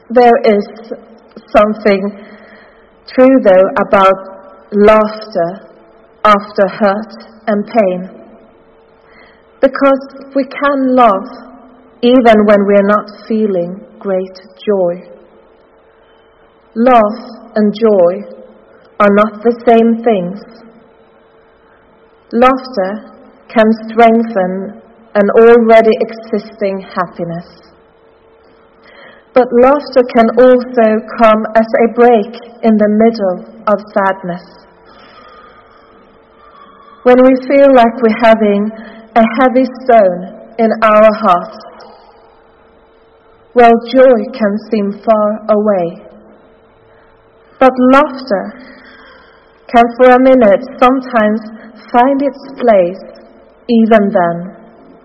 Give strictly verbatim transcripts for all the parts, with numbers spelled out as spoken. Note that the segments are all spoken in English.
There is something true, though, about laughter after hurt and pain. Because we can laugh even when we're not feeling great joy. Laugh and joy are not the same things. Laughter can strengthen an already existing happiness. But laughter can also come as a break in the middle of sadness. When we feel like we're having a heavy stone in our hearts, well, joy can seem far away. But laughter can for a minute sometimes find its place even then.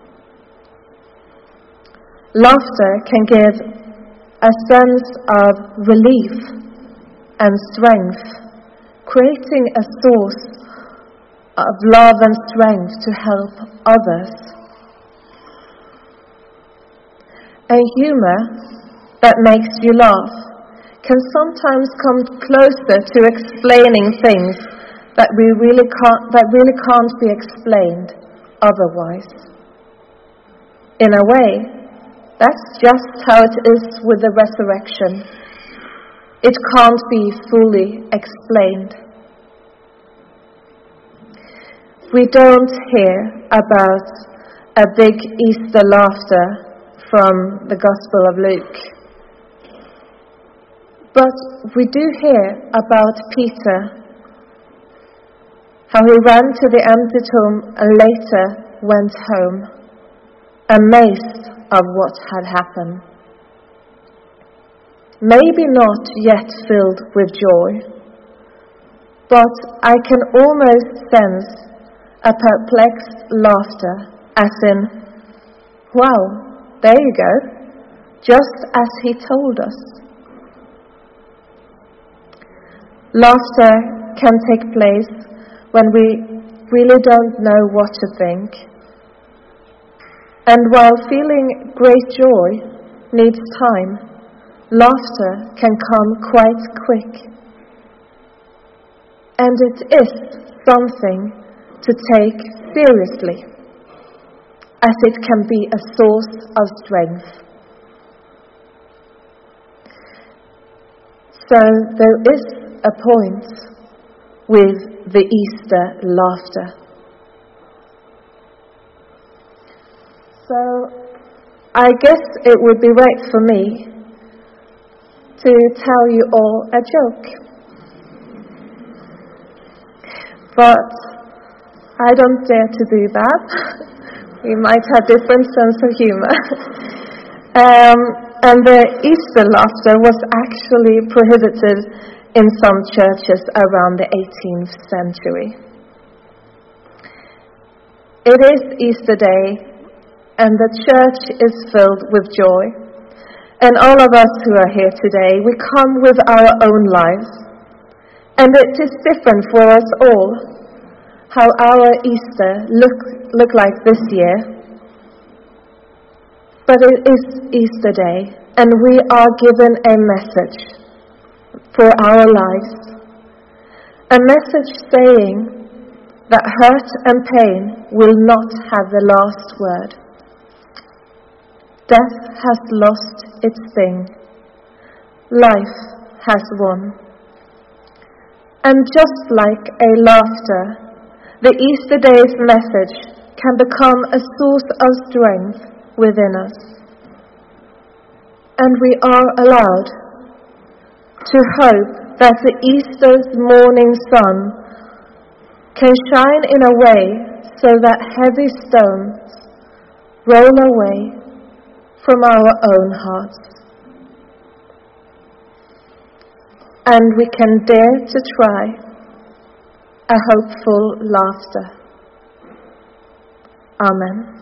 Laughter can give a sense of relief and strength, creating a source of love and strength to help others. A humor that makes you laugh can sometimes come closer to explaining things that we really can't, that really can't be explained otherwise. In a way, that's just how it is with the resurrection. It can't be fully explained. We don't hear about a big Easter laughter from the Gospel of Luke. But we do hear about Peter, how he ran to the empty tomb and later went home, amazed of what had happened. Maybe not yet filled with joy, but I can almost sense a perplexed laughter, as in, wow, there you go, just as he told us. Laughter can take place when we really don't know what to think. And while feeling great joy needs time, laughter can come quite quick. And it is something to take seriously, as it can be a source of strength. So there is a point with the Easter laughter. So I guess it would be right for me to tell you all a joke. But I don't dare to do that. We might have different sense of humor. um, and the Easter laughter was actually prohibited in some churches around the eighteenth century. It is Easter Day, and the church is filled with joy. And all of us who are here today, we come with our own lives. And it is different for us all, how our Easter look, look like this year. But it is Easter Day, and we are given a message for our lives. A message saying that hurt and pain will not have the last word. Death has lost its sting. Life has won. And just like a laughter, the Easter Day's message can become a source of strength within us. And we are allowed to hope that the Easter's morning sun can shine in a way so that heavy stones roll away from our own hearts. And we can dare to try a hopeful laughter. Amen.